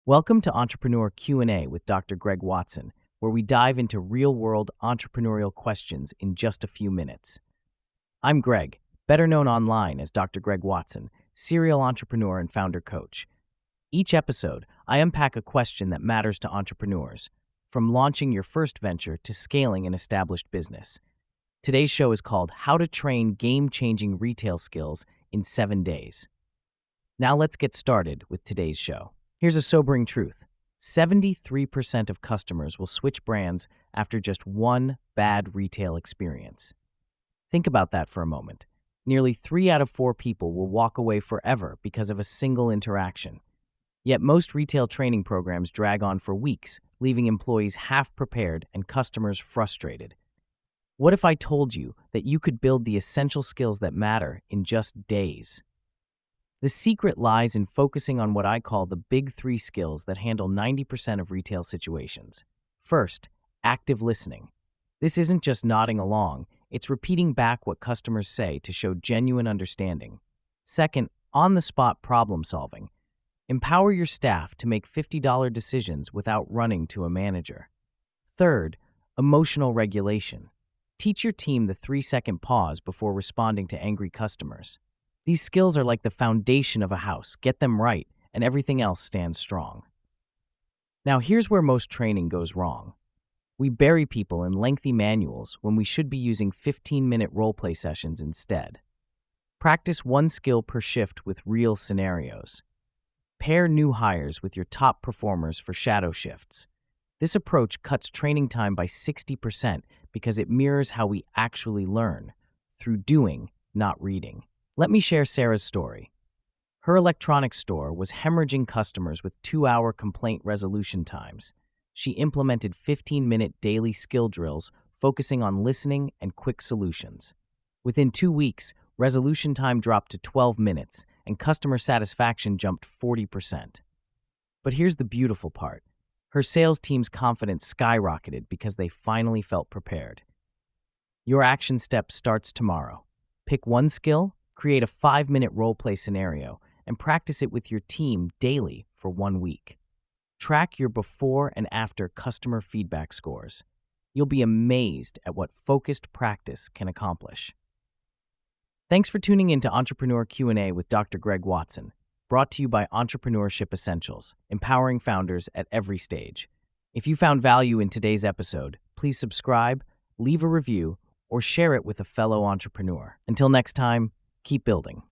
Welcome to Entrepreneur Q&A with Dr. Greg Watson, where we dive into real-world entrepreneurial questions in just a few minutes. I'm Greg, better known online as Dr. Greg Watson, serial entrepreneur and founder coach. Each episode, I unpack a question that matters to entrepreneurs, from launching your first venture to scaling an established business. Today's show is called How to Train Game-Changing Retail Skills in 7 Days. Now let's get started with today's show. Here's a sobering truth. 73% of customers will switch brands after just one bad retail experience. Think about that for a moment. Nearly 3 out of 4 people will walk away forever because of a single interaction. Yet most retail training programs drag on for weeks, leaving employees half-prepared and customers frustrated. What if I told you that you could build the essential skills that matter in just days? The secret lies in focusing on what I call the big 3 skills that handle 90% of retail situations. First, active listening. This isn't just nodding along, it's repeating back what customers say to show genuine understanding. Second, on-the-spot problem solving. Empower your staff to make $50 decisions without running to a manager. Third, emotional regulation. Teach your team the 3-second pause before responding to angry customers. These skills are like the foundation of a house. Get them right, and everything else stands strong. Now, here's where most training goes wrong. We bury people in lengthy manuals when we should be using 15-minute role-play sessions instead. Practice one skill per shift with real scenarios. Pair new hires with your top performers for shadow shifts. This approach cuts training time by 60% because it mirrors how we actually learn, through doing, not reading. Let me share Sarah's story. Her electronics store was hemorrhaging customers with 2-hour complaint resolution times. She implemented 15-minute daily skill drills focusing on listening and quick solutions. Within 2 weeks, resolution time dropped to 12 minutes and customer satisfaction jumped 40%. But here's the beautiful part. Her sales team's confidence skyrocketed because they finally felt prepared. Your action step starts tomorrow. Pick one skill, create a 5-minute role-play scenario, and practice it with your team daily for 1 week. Track your before and after customer feedback scores. You'll be amazed at what focused practice can accomplish. Thanks for tuning in to Entrepreneur Q&A with Dr. Greg Watson, brought to you by Entrepreneurship Essentials, empowering founders at every stage. If you found value in today's episode, please subscribe, leave a review, or share it with a fellow entrepreneur. Until next time, keep building.